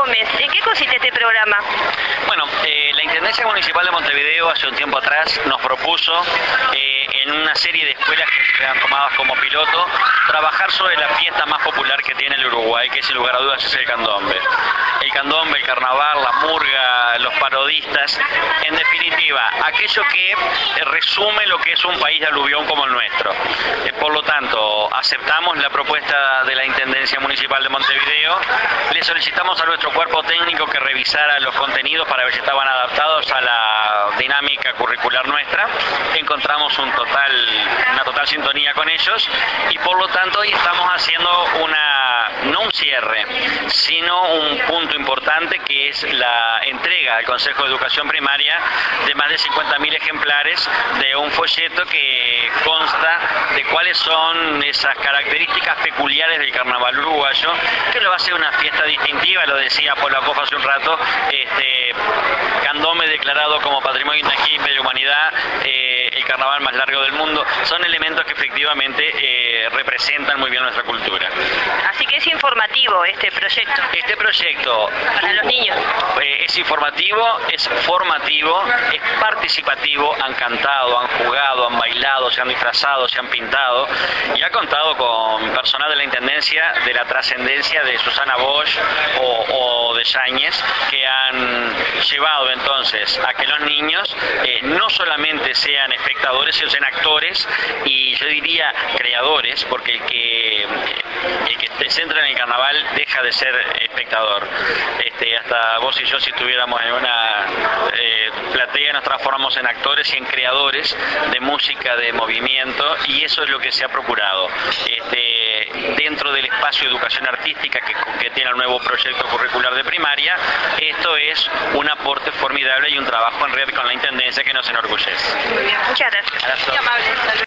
Gómez, ¿en qué consiste este programa? Bueno, la Intendencia Municipal de Montevideo hace un tiempo atrás nos propuso en una serie de escuelas que sean tomadas como piloto trabajar sobre la fiesta más popular que tiene el Uruguay, que sin lugar a dudas es el candombe. El candombe, el carnaval, la murga, los parodistas, en definitiva, aquello que resume lo que es un país de aluvión como el nuestro. Por lo tanto, aceptamos la propuesta de la Intendencia Municipal de Montevideo, le solicitamos a nuestro cuerpo técnico que revisara los contenidos para ver si estaban adaptados a la dinámica curricular nuestra, encontramos una total sintonía con ellos y por lo tanto hoy estamos haciendo no un cierre, sino un punto importante que es la entrega al Consejo de Educación Primaria de más de 50.000 ejemplares de un folleto que consta de cuáles son esas características peculiares del carnaval uruguayo, que lo hace una fiesta distintiva, lo decía Polakov hace un rato, candombe declarado como Patrimonio Intangible de la Humanidad, el carnaval más largo del mundo, son elementos que efectivamente representan muy bien nuestra cultura. Así que es informativo este proyecto. Este proyecto para los niños es informativo, es formativo, es participativo, han cantado, han jugado, han bailado, se han disfrazado, se han pintado y ha contado con personal de la Intendencia de la trascendencia de Susana Bosch o de Yáñez, que han llevado entonces a que los niños no solamente sean espectadores, sino sean actores y yo diría creadores, porque el que se centra en el carnaval deja de ser espectador. Hasta vos y yo, si estuviéramos en una platea, nos transformamos en actores y en creadores de música, de movimiento, y eso es lo que se ha procurado. Dentro del espacio de educación artística que tiene el nuevo proyecto curricular de primaria, esto es un aporte formidable y un trabajo en red con la Intendencia que nos enorgullece. Muy bien, muchas gracias. Muy amable.